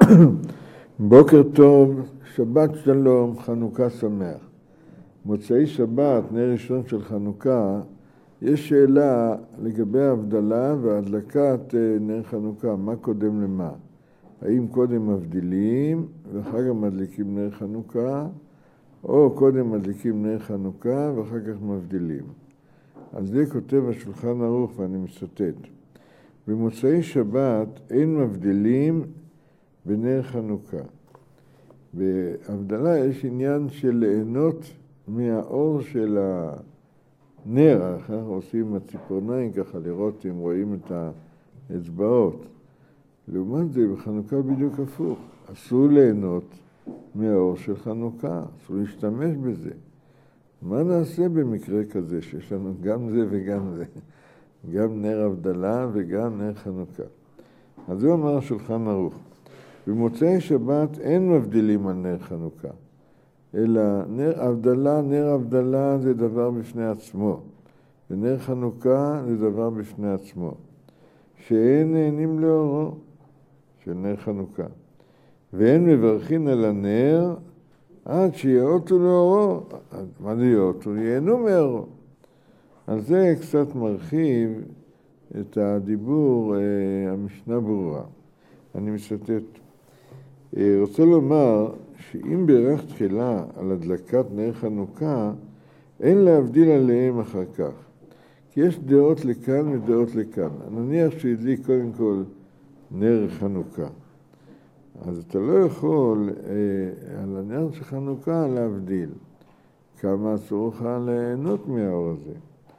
בוקר טוב, שבת שלום, חנוכה שמח. מוצאי שבת, נר ראשון של חנוכה, יש שאלה לגבי ההבדלה והדלקת נר חנוכה, מה קודם למה? האם קודם מבדילים ואחר כך מדליקים נר חנוכה, או קודם מדליקים נר חנוכה ואחר כך מבדילים? על זה כותב השולחן ערוך ואני מצטט. במוצאי שבת אין מבדילים בנר חנוכה. בהבדלה יש עניין של ליהנות מהאור של הנר, אנחנו עושים עם הציפורניים ככה לראות אם רואים את האצבעות. לעומת זה בחנוכה בדיוק הפוך, אסור ליהנות מהאור של חנוכה, אסור להשתמש בזה. מה נעשה במקרה כזה שיש לנו גם זה וגם זה, גם נר הבדלה וגם נר חנוכה? אז הוא אמר השולחן ערוך. במוצאי שבת אין מבדילים על נר חנוכה, אלא נר הבדלה זה דבר בפני עצמו, ונר חנוכה זה דבר בפני עצמו, שאין נהנים לאורו של נר חנוכה, ואין מברכים על הנר עד שיעוטו לאורו. מה זה יעוטו? ייהנו מאורו. על זה קצת מרחיב את הדיבור המשנה ברורה. אני מצטט. רוצה לומר שאם בירך תחילה על הדלקת נר חנוכה, אין להבדיל עליהם אחר כך. כי יש דעות לכאן ודעות לכאן. נניח שהדליק קודם כל נר חנוכה. אז אתה לא יכול על הנר של חנוכה להבדיל. כמה אסור לך ליהנות מהאור הזה.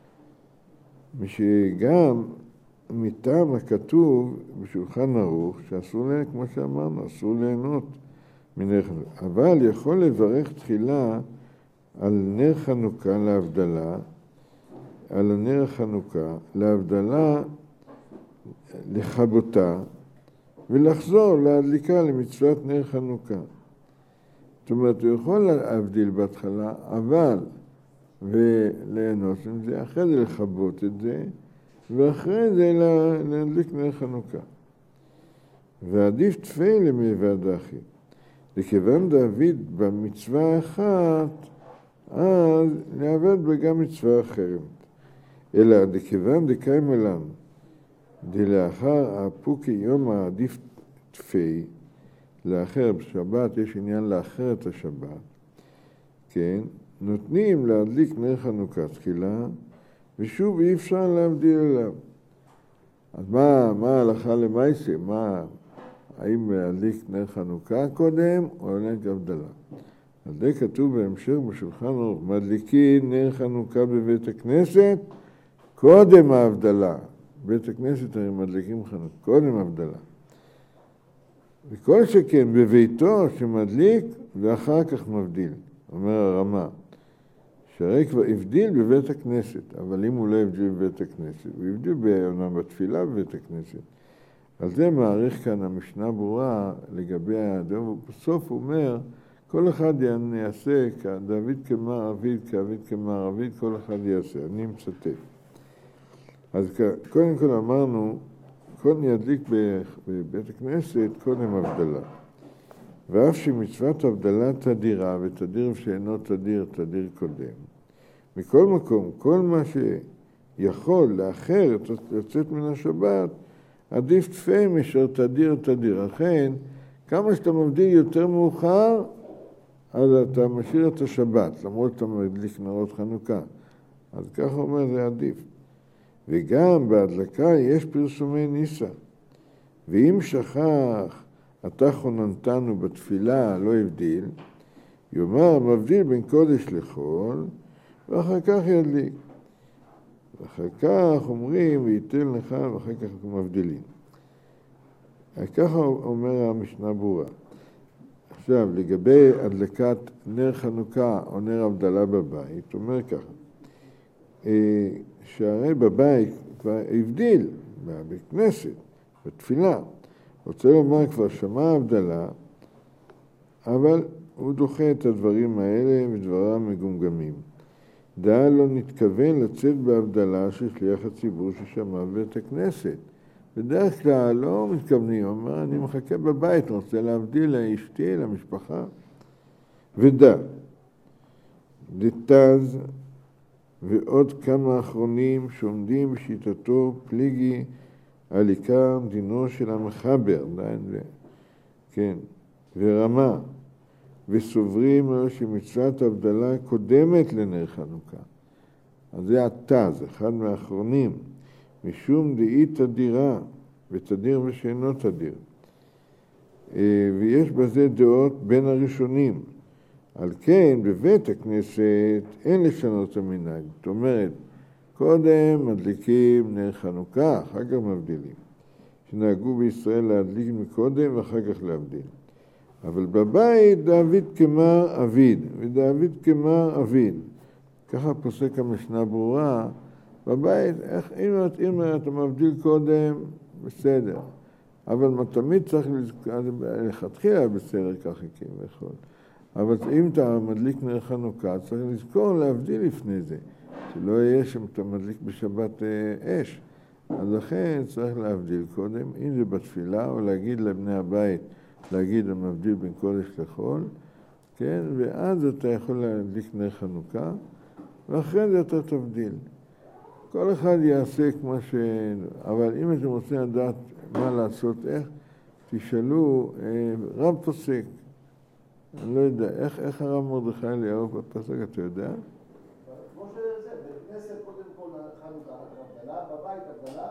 משגם מטעם הכתוב בשולחן ערוך, שאסור ליהנות, כמו שאמרנו, אסור ליהנות מנר חנוכה. אבל יכול לברך תחילה על נר חנוכה להבדלה, על הנר החנוכה להבדלה, לכבותה, ולחזור להדליקה למצוות נר חנוכה. זאת אומרת, הוא יכול להבדיל בהתחלה, אבל וליהנות עם זה, אחרי זה לכבות את זה, ואחרי זה להדליק נר חנוכה. ועדיף תפילה מעבד אחי. לכיוון דוד במצווה אחת, אז לעבד בגם מצווה אחרת. אלא לכיוון דקיים אלם, דלאחר הפוקי יום העדיף תפי, לאחר בשבת, יש עניין לאחר את השבת, כן, נותנים להדליק נר חנוכה תחילה, ושוב אי אפשר להבדיל אליו. אז מה ההלכה למעשה? האם להדליק נר חנוכה קודם או נר הבדלה? אז זה כתוב בהמשך בשולחן ערוך, מדליקים נר חנוכה בבית הכנסת קודם ההבדלה. בית הכנסת הרי מדליקים חנוכה קודם ההבדלה. וכל שכן בביתו שמדליק ואחר כך מבדיל, אומר הרמה. שהרי כבר הבדיל בבית הכנסת, אבל אם הוא לא הבדיל בבית הכנסת, הוא הבדיל בתפילה בבית הכנסת. על זה מעריך כאן המשנה ברורה לגבי האדם, ובסוף הוא אומר, כל אחד יעשה, דוד כמר עביד, כעביד כמר עביד, כל אחד יעשה. אני מצטט. אז קודם כל אמרנו, קודם ידליק בבית הכנסת, קודם הבדלה. ואף שמצוות הבדלה תדירה, ותדיר שאינו תדיר, תדיר קודם. מכל מקום, כל מה שיכול לאחר לצאת מן השבת, עדיף תפי מאשר תדיר תדיר. לכן, כמה שאתה מבדיל יותר מאוחר, אז אתה משאיר את השבת, למרות שאתה מדליק נרות חנוכה. אז ככה אומר, זה עדיף. וגם בהדלקה יש פרסומי ניסה. ואם שכח, אתה חוננתנו בתפילה, לא הבדיל, יאמר, מבדיל בין קודש לחול, ואחר כך ידליק. ואחר כך אומרים, וייתן לך, ואחר כך מבדילים. ככה אומר המשנה ברורה. עכשיו, לגבי הדלקת נר חנוכה או נר הבדלה בבית, אומר ככה, שהרי בבית כבר הבדיל, בבית כנסת, בתפילה. רוצה לומר, כבר שמע הבדלה, אבל הוא דוחה את הדברים האלה ודברם מגומגמים. דעה לא נתכוון לצאת בהבדלה של שליח הציבור ששמע בבית הכנסת. בדרך כלל לא מתכוונים, הוא אומר, אני מחכה בבית, רוצה להבדיל לאשתי, למשפחה. ודע, דתז ועוד כמה אחרונים שעומדים בשיטתו פליגי על עיקר דינו של המחבר, כן, ורמה, וסוברים לו שמצוות הבדלה קודמת לנר חנוכה. אז זה התז, אחד מהאחרונים, משום דאי תדירה, ותדיר ושאינו תדיר. ויש בזה דעות בין הראשונים. על כן, בבית הכנסת אין לשנות המנהג. זאת אומרת, קודם מדליקים נר חנוכה, אחר כך מבדילים. שנהגו בישראל להדליק מקודם ואחר כך להבדיל. אבל בבית דוד כמר אביד, ודוד כמר אביד. ככה פוסק המשנה ברורה, בבית, אם אתה מבדיל קודם, בסדר. אבל תמיד צריך לכתחילה בסדר ככה כביכול. אבל אם אתה מדליק נר חנוכה, צריך לזכור להבדיל לפני זה. שלא יהיה שאתה מדליק בשבת אש. אז לכן צריך להבדיל קודם, אם זה בתפילה, או להגיד לבני הבית, להגיד המבדיל בין קודש לחול, כן? ואז אתה יכול להדליק נר חנוכה, ואחרי זה אתה תבדיל. כל אחד יעשה כמו ש... אבל אם אתם רוצים לדעת מה לעשות, איך, תשאלו, רב פוסק. אני לא יודע, איך הרב מרדכי אליהו בפסק, אתה יודע? כמו שזה, בכנסת קודם כל חנוכה, הבדלה, בבית הבדלה,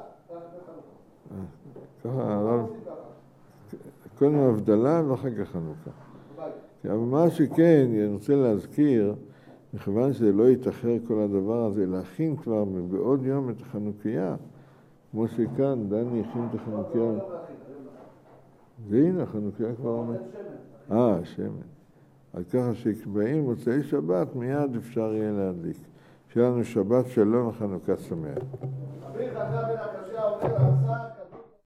ככה הרב... קודם הבדלה ואחר כך חנוכה. אבל מה שכן, אני רוצה להזכיר, מכיוון שזה לא יתאחר כל הדבר הזה, להכין כבר בעוד יום את החנוכיה, כמו שכאן, דני הכין את החנוכיה. והנה, החנוכיה כבר אומר. שמן. אז ככה שכשבאים מוצאי שבת, מיד אפשר יהיה להדליק. שיהיה לנו שבת שלום וחנוכה שמח.